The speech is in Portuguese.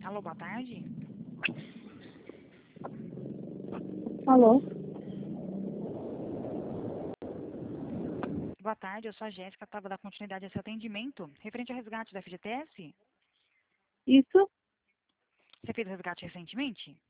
Alô, boa tarde. Alô? Boa tarde, eu sou a Jéssica, estava da continuidade a esse atendimento. Referente ao resgate da FGTS, Isso? você fez o resgate recentemente?